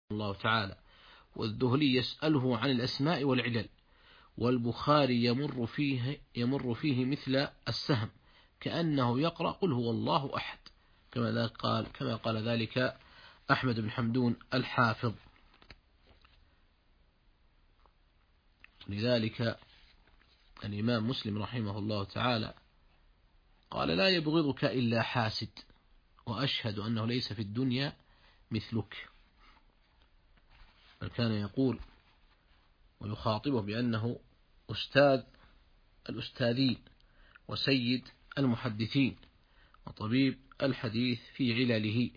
الله تعالى، والذهلي يسأله عن الأسماء والعلل، والبخاري يمر فيه مثل السهم كأنه يقرأ قل هو الله أحد، كما قال ذلك أحمد بن حمدون الحافظ. لذلك الإمام مسلم رحمه الله تعالى قال لا يبغضك إلا حاسد، وأشهد أنه ليس في الدنيا مثلك. كان يقول ويخاطبه بأنه أستاذ الأستاذين وسيد المحدثين وطبيب الحديث في علله.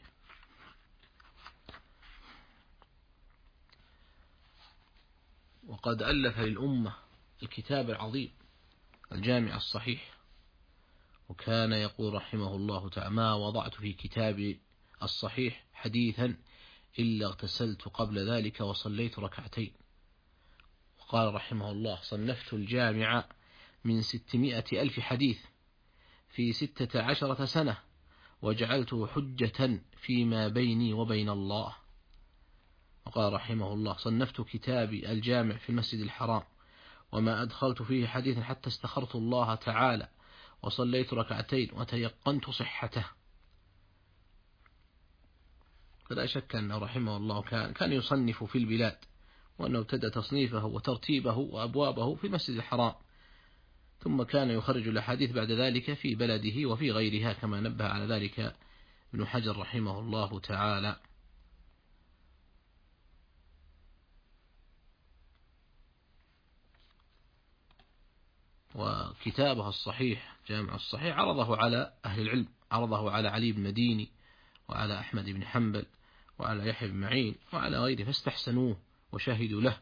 وقد ألف للأمة الكتاب العظيم الجامع الصحيح، وكان يقول رحمه الله تعالى ما وضعت في كتابي الصحيح حديثا إلا اغتسلت قبل ذلك وصليت ركعتين. وقال رحمه الله صنفت الجامع من 600,000 حديث في 16 سنة، وجعلته حجة فيما بيني وبين الله. وقال رحمه الله صنفت كتابي الجامع في المسجد الحرام، وما أدخلت فيه حديثا حتى استخرت الله تعالى وصليت ركعتين وتيقنت صحته. فلا شك أنه رحمه الله كان يصنف في البلاد، وأنه ابتدأ تصنيفه وترتيبه وأبوابه في المسجد الحرام، ثم كان يخرج الأحاديث بعد ذلك في بلده وفي غيرها، كما نبه على ذلك ابن حجر رحمه الله تعالى. وكتابه الصحيح جامع الصحيح عرضه على أهل العلم، عرضه على علي بن مديني وعلى أحمد بن حنبل وعلى يحيى بن معين وعلى غيره فاستحسنوه وشهدوا له.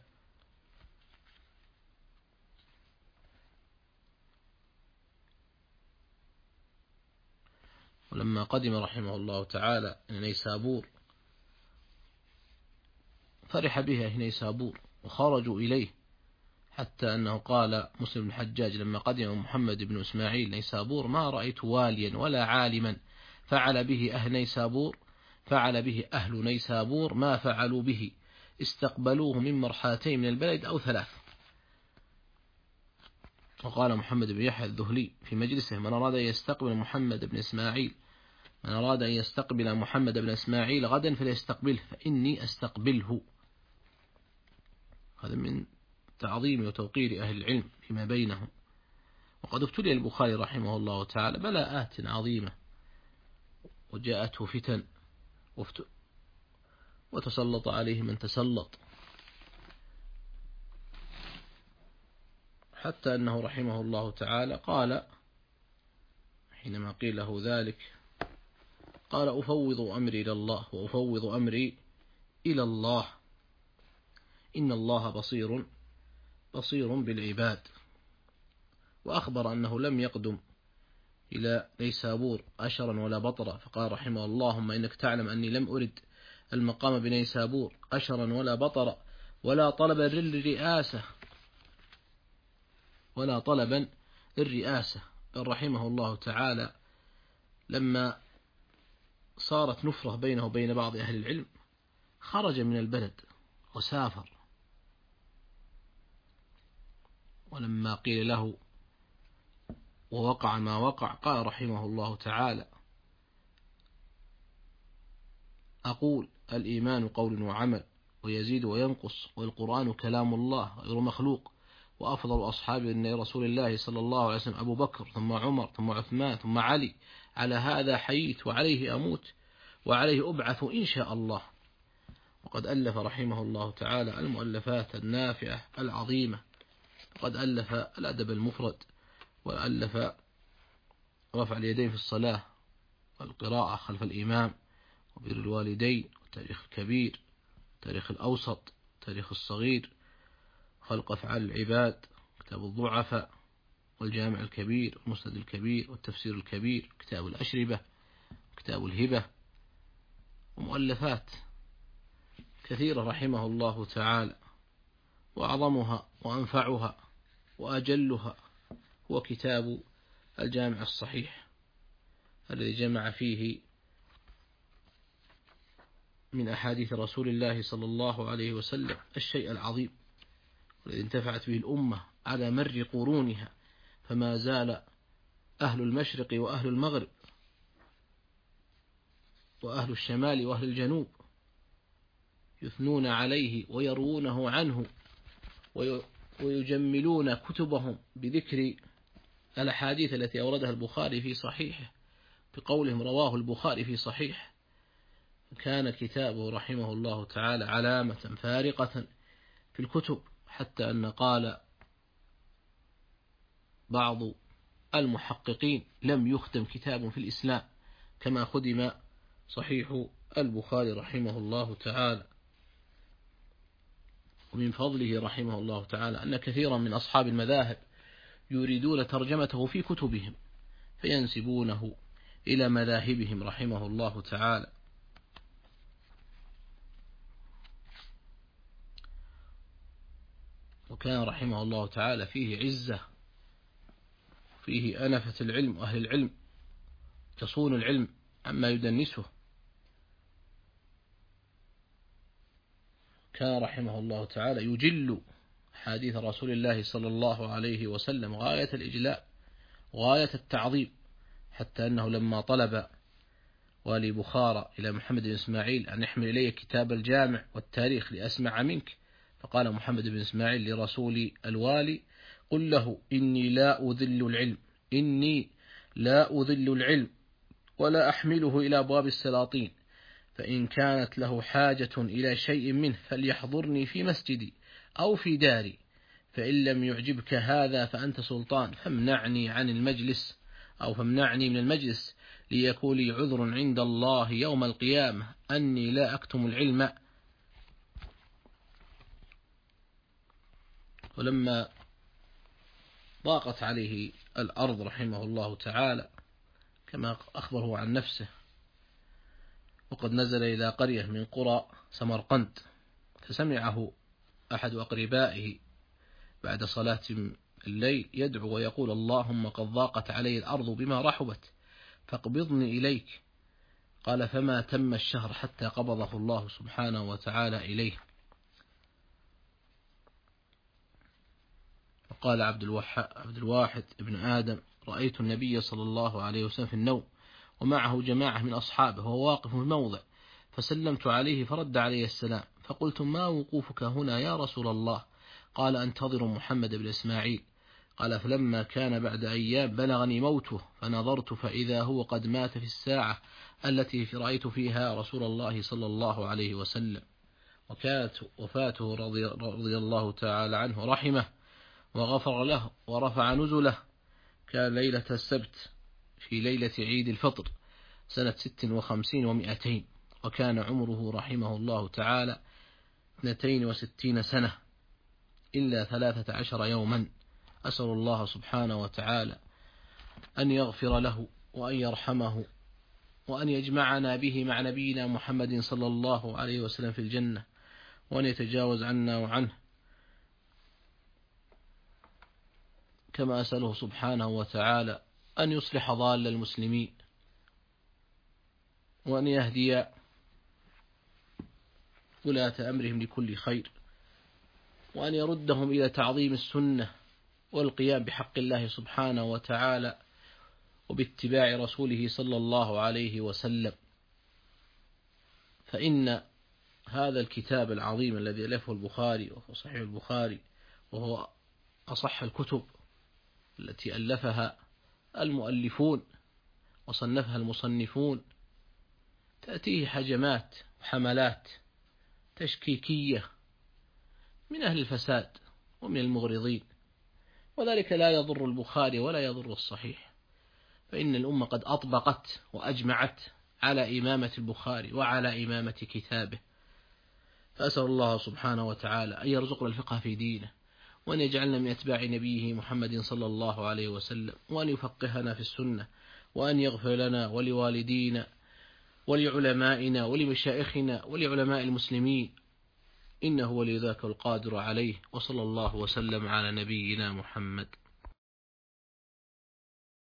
ولما قدم رحمه الله تعالى إلى نيسابور فرح به أهل نيسابور وخرجوا إليه، حتى أنه قال مسلم الحجاج لما قدم محمد بن إسماعيل نيسابور ما رأيت واليا ولا عالما فعل به أهل نيسابور ما فعلوا به، استقبلوه من مرحلتين من البلد أو 3. وقال محمد بن يحيى الذهلي في مجلسه من أراد أن يستقبل محمد بن إسماعيل غدا فليستقبله فإني أستقبله. هذا من تعظيم وتوقير أهل العلم فيما بينهم. وقد ابتلي البخاري رحمه الله تعالى بلاءات عظيمة، وجاءته فتن وتسلط عليه من تسلط، حتى أنه رحمه الله تعالى قال حينما قيل له ذلك قال أفوض أمري إلى الله وأفوض أمري إلى الله إن الله بصير بالعباد. وأخبر أنه لم يقدم إلى نيسابور أشرا ولا بطرا، فقال رحمه الله اللهم إنك تعلم أني لم أرد المقام بنيسابور أشرا ولا بطرا ولا طلبا للرئاسة، بل رحمه الله تعالى لما صارت نفرة بينه وبين بعض أهل العلم خرج من البلد وسافر. ولما قيل له ووقع ما وقع قال رحمه الله تعالى أقول الإيمان قول وعمل ويزيد وينقص، والقرآن كلام الله غير مخلوق، وأفضل أصحاب رسول الله صلى الله عليه وسلم أبو بكر ثم عمر ثم عثمان ثم علي، على هذا حييت وعليه أموت وعليه أبعث إن شاء الله. وقد ألف رحمه الله تعالى المؤلفات النافعة العظيمة، وقد ألف الأدب المفرد، وألف رفع اليدين في الصلاة والقراءة خلف الإمام، وبر الوالدين، والتاريخ الكبير، التاريخ الأوسط، التاريخ الصغير، خلق أفعال العباد، كتاب الضعفاء، والجامع الكبير، والمسند الكبير، والتفسير الكبير، كتاب الأشربة، كتاب الهبة، ومؤلفات كثيرة رحمه الله تعالى. وأعظمها وأنفعها وأجلها هو كتاب الجامع الصحيح الذي جمع فيه من أحاديث رسول الله صلى الله عليه وسلم الشيء العظيم والذي انتفعت به الأمة على مر قرونها، فما زال أهل المشرق وأهل المغرب وأهل الشمال وأهل الجنوب يثنون عليه ويروونه عنه ويجملون كتبهم بذكر الأحاديث التي أوردها البخاري في صحيحه بقولهم رواه البخاري في صحيح. كان كتابه رحمه الله تعالى علامة فارقة في الكتب، حتى أن قال بعض المحققين لم يختم كتاب في الإسلام كما خدم صحيح البخاري رحمه الله تعالى. ومن فضله رحمه الله تعالى أن كثيرا من أصحاب المذاهب يريدون ترجمته في كتبهم فينسبونه إلى مذاهبهم رحمه الله تعالى. وكان رحمه الله تعالى فيه عزة، فيه أنفة العلم وأهل العلم تصون العلم عما يدنسه. كان رحمه الله تعالى يجل حديث رسول الله صلى الله عليه وسلم غاية الإجلاء غاية التعظيم، حتى أنه لما طلب والي بخارى إلى محمد بن إسماعيل أن يحمل إليه كتاب الجامع والتاريخ لأسمع منك، فقال محمد بن إسماعيل لرسول الوالي قل له إني لا أذل العلم ولا أحمله إلى أبواب السلاطين، فإن كانت له حاجة إلى شيء منه فليحضرني في مسجدي أو في داري، فإن لم يعجبك هذا فأنت سلطان فامنعني من المجلس ليكون لي عذر عند الله يوم القيامة أني لا أكتم العلم. ولما ضاقت عليه الأرض رحمه الله تعالى كما أخبره عن نفسه، وقد نزل إلى قرية من قرى سمرقند، فسمعه أحد أقربائه بعد صلاة الليل يدعو ويقول اللهم قد ضاقت علي الأرض بما رحبت فاقبضني إليك. قال فما تم الشهر حتى قبضه الله سبحانه وتعالى إليه. وقال عبد الواحد ابن آدم رأيت النبي صلى الله عليه وسلم في النوم ومعه جماعة من أصحابه وهو واقف في الموضع، فسلمت عليه فرد عليه السلام، فقلت ما وقوفك هنا يا رسول الله؟ قال أنتظر محمد بن إسماعيل. قال فلما كان بعد أيام بلغني موته فنظرت فإذا هو قد مات في الساعة التي رأيت فيها رسول الله صلى الله عليه وسلم. وكانت وفاته رضي الله تعالى عنه رحمه وغفر له ورفع نزله، كان ليلة السبت في ليلة عيد الفطر سنة 56 و200، وكان عمره رحمه الله تعالى 62 سنة إلا 13 يوما. أسأل الله سبحانه وتعالى أن يغفر له وأن يرحمه وأن يجمعنا به مع نبينا محمد صلى الله عليه وسلم في الجنة، وأن يتجاوز عنا وعنه، كما أسأله سبحانه وتعالى أن يصلح ضال المسلمين وأن يهدي ولاة أمرهم لكل خير، وأن يردهم إلى تعظيم السنة والقيام بحق الله سبحانه وتعالى وباتباع رسوله صلى الله عليه وسلم. فإن هذا الكتاب العظيم الذي ألفه البخاري وهو صحيح البخاري، وهو أصح الكتب التي ألفها المؤلفون وصنفها المصنفون، تأتيه حجمات وحملات تشكيكية من أهل الفساد ومن المغرضين، وذلك لا يضر البخاري ولا يضر الصحيح، فإن الأمة قد أطبقت وأجمعت على إمامة البخاري وعلى إمامة كتابه. فأسأل الله سبحانه وتعالى أن يرزقنا الفقه في دينه، وأن يجعلنا من أتباع نبيه محمد صلى الله عليه وسلم، وأن يفقهنا في السنة، وأن يغفر لنا ولوالدينا ولعلمائنا ولمشائخنا ولعلماء المسلمين، إنه ولي ذاك القادر عليه. وصلى الله وسلم على نبينا محمد.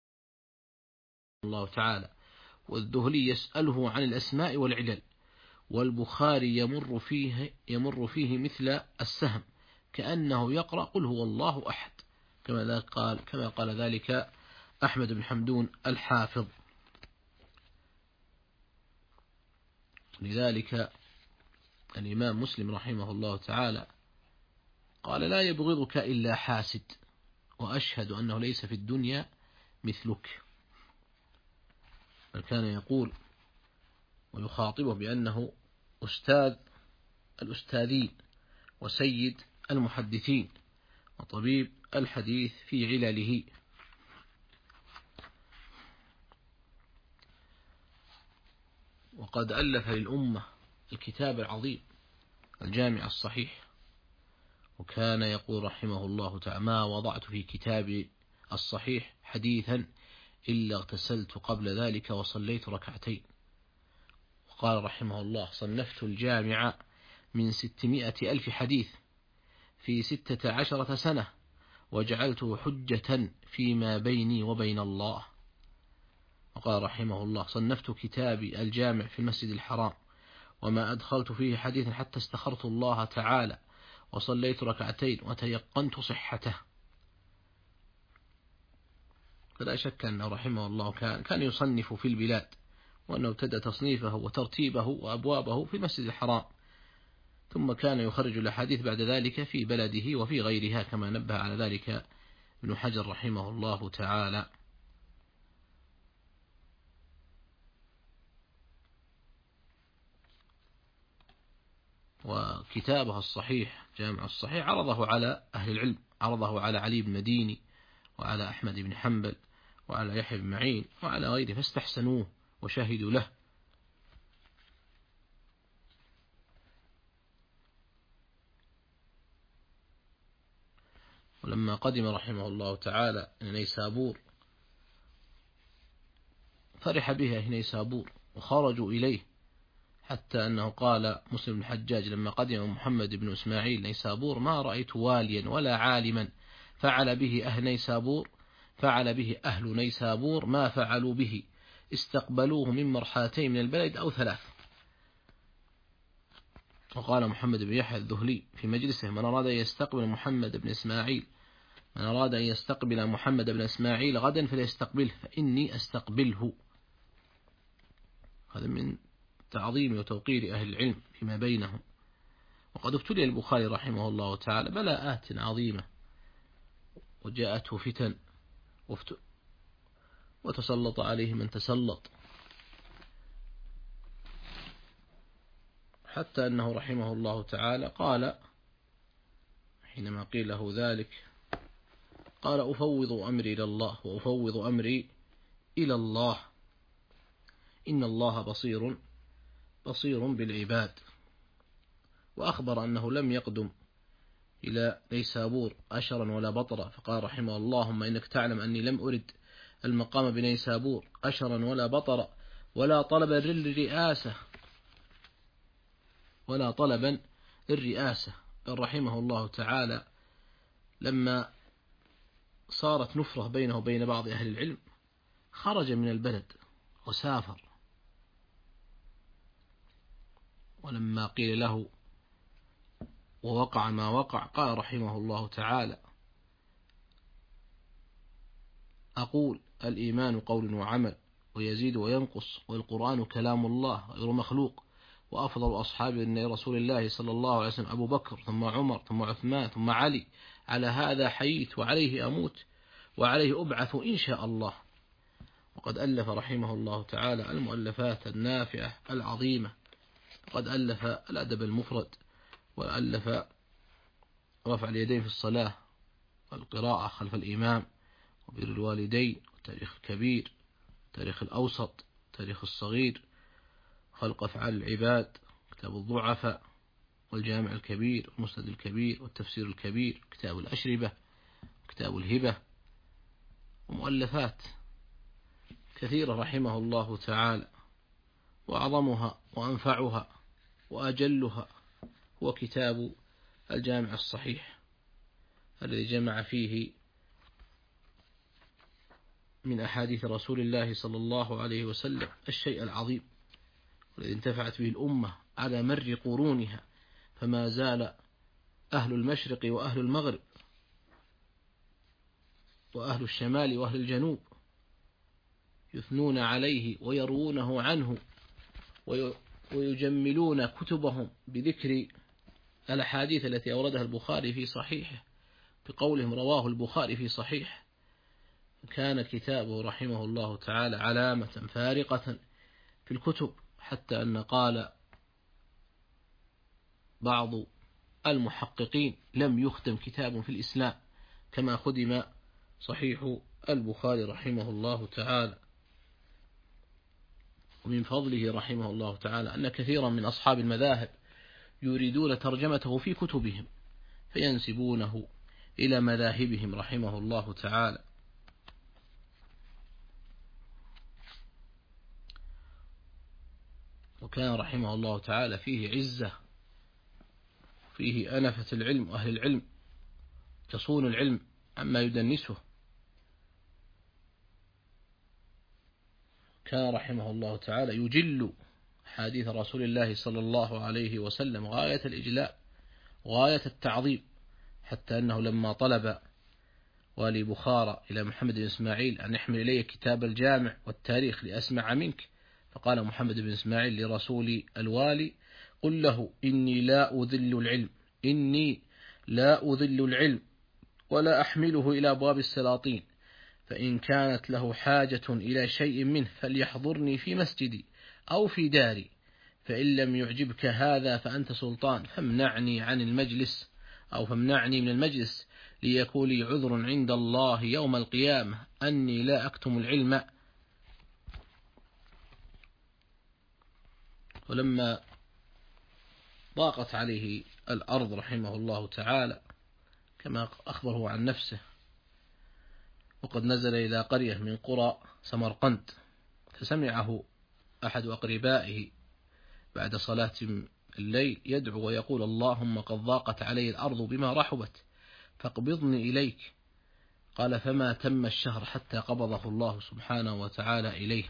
الله تعالى والذهلي يسأله عن الأسماء والعلل، والبخاري يمر فيه مثل السهم كأنه يقرأ قل هو الله أحد، كما قال ذلك أحمد بن حمدون الحافظ. لذلك الإمام مسلم رحمه الله تعالى قال لا يبغضك إلا حاسد، وأشهد أنه ليس في الدنيا مثلك. فكان يقول ويخاطبه بأنه أستاذ الأستاذين وسيد المحدثين وطبيب الحديث في علله. وقد ألف للأمة الكتاب العظيم الجامع الصحيح، وكان يقول رحمه الله تعالى ما وضعت في كتابي الصحيح حديثا إلا اغتسلت قبل ذلك وصليت ركعتين. وقال رحمه الله صنفت الجامع من 600,000 حديث في 16 سنة، وجعلته حجة فيما بيني وبين الله. وقال رحمه الله صنفت كتابي الجامع في المسجد الحرام، وما أدخلت فيه حديثا حتى استخرت الله تعالى وصليت ركعتين وتيقنت صحته. فلا شك أنه رحمه الله كان يصنف في البلاد، وأنه ابتدأ تصنيفه وترتيبه وأبوابه في المسجد الحرام، ثم كان يخرج الأحاديث بعد ذلك في بلده وفي غيرها، كما نبه على ذلك ابن حجر رحمه الله تعالى. وكتابه الصحيح جامع الصحيح عرضه على أهل العلم، عرضه على علي بن مديني وعلى أحمد بن حنبل وعلى يحيى بن معين وعلى غيره فاستحسنوه وشهدوا له. ولما قدم رحمه الله تعالى إلى نيسابور فرح به أهل نيسابور وخرجوا إليه، حتى أنه قال مسلم الحجاج لما قدم محمد بن إسماعيل نيسابور ما رأيت واليا ولا عالما فعل به أهل نيسابور ما فعلوا به، استقبلوه من مرحلتين من البلد أو 3. وقال محمد بن يحيى الذهلي في مجلسه من أراد أن يستقبل محمد بن إسماعيل غدا فليستقبله فإني أستقبله. هذا من تعظيم وتوقير أهل العلم فيما بينهم. وقد ابتلي البخاري رحمه الله تعالى بلاءات عظيمة، وجاءته فتن وتسلط عليه من تسلط، حتى أنه رحمه الله تعالى قال حينما قيل له ذلك قال أفوض أمري إلى الله وأفوض أمري إلى الله إن الله بصير بالعباد. وأخبر أنه لم يقدم إلى نيسابور أشرا ولا بطرا، فقال رحمه الله اللهم إنك تعلم أني لم أرد المقام بنيسابور أشرا ولا بطرا ولا طلبا للرئاسة، بل رحمه الله تعالى لما صارت نفرة بينه وبين بعض أهل العلم خرج من البلد وسافر. ولما قيل له ووقع ما وقع قال رحمه الله تعالى أقول الإيمان قول وعمل ويزيد وينقص، والقرآن كلام الله غير مخلوق، وأفضل أصحاب رسول الله صلى الله عليه وسلم أبو بكر ثم عمر ثم عثمان ثم علي، على هذا حييت وعليه أموت وعليه أبعث إن شاء الله. وقد ألف رحمه الله تعالى المؤلفات النافعة العظيمة، وقد ألف الأدب المفرد، وألف رفع اليدين في الصلاة والقراءة خلف الإمام، وبر الوالدين، والتاريخ الكبير، التاريخ الأوسط، التاريخ الصغير، خلق أفعال العباد، كتاب الضعفاء، والجامع الكبير، والمسند الكبير، والتفسير الكبير، كتاب الأشربة، كتاب الهبة، ومؤلفات كثيرة رحمه الله تعالى. وأعظمها وأنفعها وأجلها هو كتاب الجامع الصحيح الذي جمع فيه من أحاديث رسول الله صلى الله عليه وسلم الشيء العظيم، والذي انتفعت به الأمة على مر قرونها، فما زال أهل المشرق وأهل المغرب وأهل الشمال وأهل الجنوب يثنون عليه ويروونه عنه ويجملون كتبهم بذكر الأحاديث التي أوردها البخاري في صحيحه بقولهم رواه البخاري في صحيح. كان كتابه رحمه الله تعالى علامة فارقة في الكتب، حتى أن قال بعض المحققين لم يختم كتاب في الإسلام كما خدم صحيح البخاري رحمه الله تعالى. ومن فضله رحمه الله تعالى أن كثيرا من أصحاب المذاهب يريدون ترجمته في كتبهم فينسبونه إلى مذاهبهم رحمه الله تعالى. وكان رحمه الله تعالى فيه عزة، فيه أنفة العلم وأهل العلم تصون العلم عما يدنسه. كان رحمه الله تعالى يجل حديث رسول الله صلى الله عليه وسلم غاية الإجلاء غاية التعظيم، حتى أنه لما طلب والي بخارى إلى محمد بن إسماعيل أن يحمل إليه كتاب الجامع والتاريخ لأسمع منك، فقال محمد بن إسماعيل لرسول الوالي قل له إني لا أذل العلم ولا أحمله إلى أبواب السلاطين، فإن كانت له حاجة إلى شيء منه فليحضرني في مسجدي أو في داري، فإن لم يعجبك هذا فأنت سلطان فامنعني من المجلس ليكون لي عذر عند الله يوم القيامة أني لا أكتم العلم. ولما ضاقت عليه الأرض رحمه الله تعالى كما أخبره عن نفسه، وقد نزل إلى قرية من قرى سمرقند، فسمعه أحد أقربائه بعد صلاة الليل يدعو ويقول اللهم قد ضاقت علي الأرض بما رحبت فاقبضني إليك. قال فما تم الشهر حتى قبضه الله سبحانه وتعالى إليه.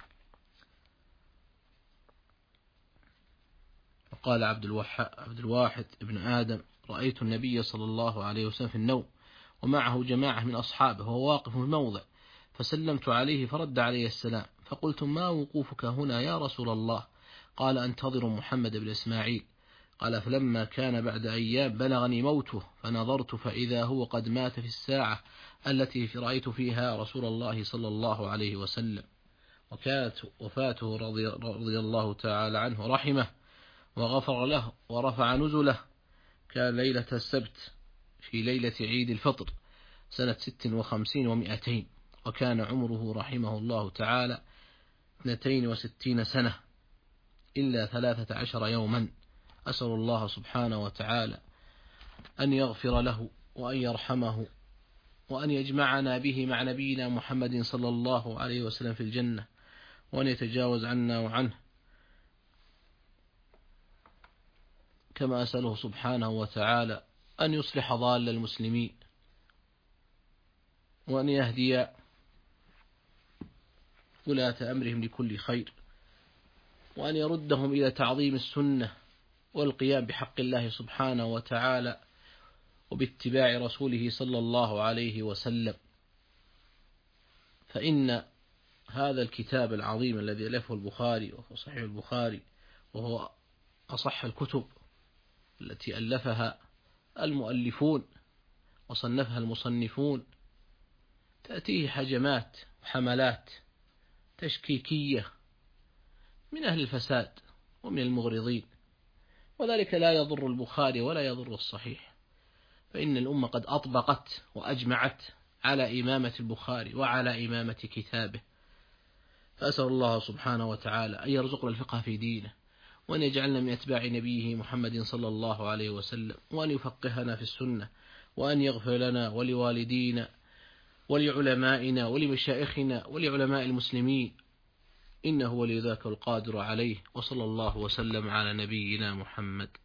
وقال عبد الواحد ابن آدم رأيت النبي صلى الله عليه وسلم في النوم ومعه جماعة من أصحابه وهو واقف في موضع، فسلمت عليه فرد عليه السلام، فقلت ما وقوفك هنا يا رسول الله؟ قال أنتظر محمد بن إسماعيل. قال فلما كان بعد أيام بلغني موته فنظرت فإذا هو قد مات في الساعة التي رأيت فيها رسول الله صلى الله عليه وسلم. وكانت وفاته رضي الله تعالى عنه رحمه وغفر له ورفع نزله، كان ليلة السبت في ليلة عيد الفطر سنة 56 و200، وكان عمره رحمه الله تعالى 62 سنة إلا 13 يوما. أسأل الله سبحانه وتعالى أن يغفر له وأن يرحمه وأن يجمعنا به مع نبينا محمد صلى الله عليه وسلم في الجنة، وأن يتجاوز عنا وعنه، كما أسأله سبحانه وتعالى أن يصلح ضال المسلمين وأن يهدي ولاة أمرهم لكل خير، وأن يردهم إلى تعظيم السنة والقيام بحق الله سبحانه وتعالى وباتباع رسوله صلى الله عليه وسلم. فإن هذا الكتاب العظيم الذي ألفه البخاري وهو صحيح البخاري، وهو أصح الكتب التي ألفها المؤلفون وصنفها المصنفون، تأتيه حجمات وحملات تشكيكية من أهل الفساد ومن المغرضين، وذلك لا يضر البخاري ولا يضر الصحيح، فإن الأمة قد أطبقت وأجمعت على إمامة البخاري وعلى إمامة كتابه. فأسأل الله سبحانه وتعالى أن يرزقنا الفقه في دينه، وأن يجعلنا من أتباع نبيه محمد صلى الله عليه وسلم، وأن يفقهنا في السنة، وأن يغفر لنا ولوالدينا ولعلمائنا ولمشائخنا ولعلماء المسلمين، إنه ولي ذاك القادر عليه. وصلى الله وسلم على نبينا محمد.